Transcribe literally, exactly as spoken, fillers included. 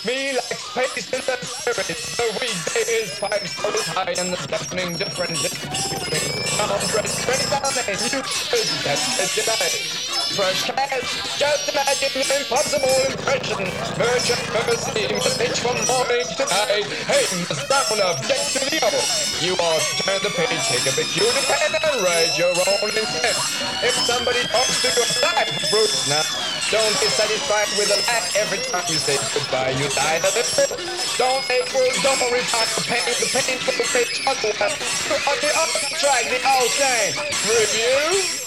Me like space in the spirit. The weekday is five stories high and the deafening difference between hundred twenty thousand and you could get it today. Fresh cash, just imagine your impossible impression. Merchant mercy, message from morning to night. Hey, Miss Brown, object to the oath. You ought to turn the page, take a peculiar pen and write your own intent. If somebody talks to your life, Bruce, now, don't be satisfied with a laugh every time you say goodbye. You die a little. Don't make words, don't retard the pain. The pain will take struggle. On the other track, the old saying, review.